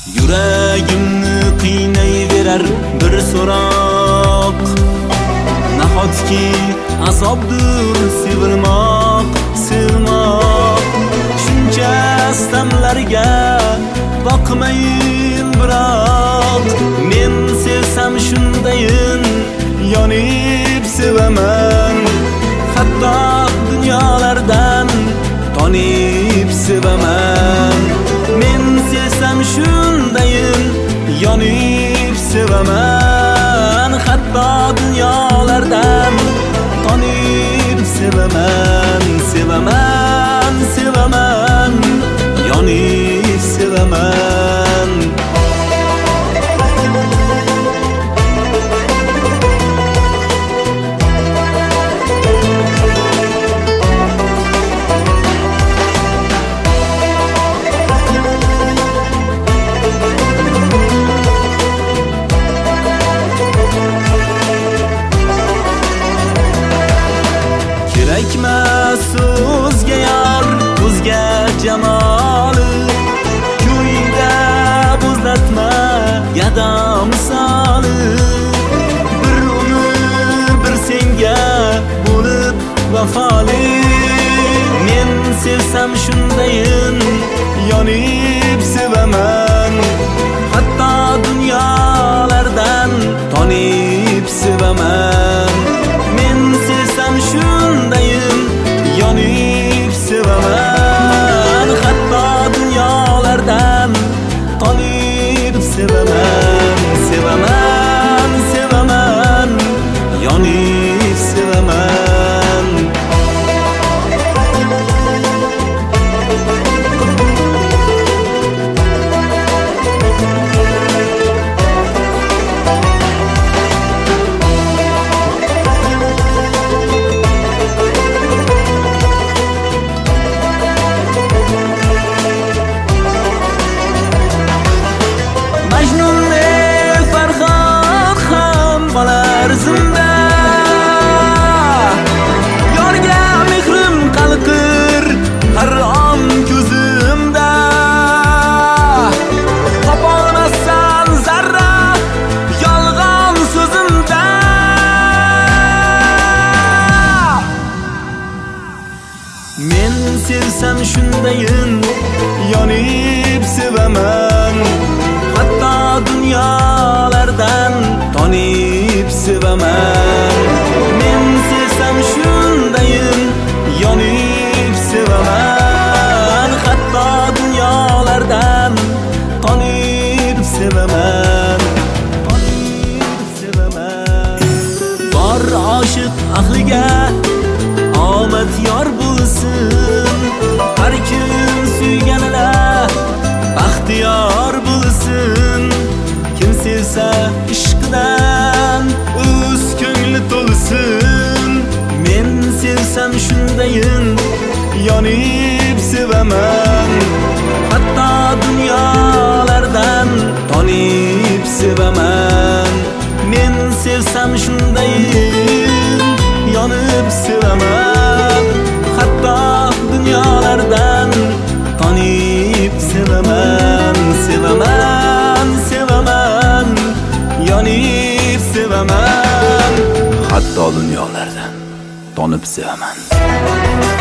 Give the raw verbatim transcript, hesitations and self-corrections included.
Yuragimni qiynayverar bir so'roq, nahotki azobdir sevilmoq, sevmoq. Shuncha istamlarga boqmayin biroq, men sevsam shundayin yonib sevaman. Hatto dunyolardan tonib sevaman. Men sevsam shundayin yonib sevaman. Hatto dunyolardan tonib sevaman. Sevaman, sevaman, yonib sevaman. Kerakmas so'zga yor, ko'zga jamoli, ko'ngda buzlatma gado misoli. Bir umr bir senga bo'lib vafoli, men sevsam shundayin yonib sevaman. Hatto dunyolardan tonib sevaman. Men sevsam shundayin yonib sevaman. Hatto dunyolardan tonib sevaman. Sevaman, sevaman, yonib sevaman. Yorga mehrim qalqir har on ko'zimda. Topolmassan zarra yolg'on so'zimda. Men sevsam shundayin yonib sevaman. Hatto dunyolardan tonib sevaman. Men sevsam shundayin yonib sevaman. Hatto dunyolardan tonib sevaman. Tonib sevaman. Bor oshiq ahliga omad yor bo'lsin. Har kim suyganila baxtiyor bo'lsin. Kim sevsa ishqidan o'z ko'ngli to'lsin. Men sevsam shundayin yonib sevaman. Hatto dunyolardan tonib sevaman. Men sevsam shundayin yonib sevaman. Hatto dunyolardan tonib sevaman. Sevaman, sevaman, yonib sevaman. Hatto dunyolardan tonib sevaman.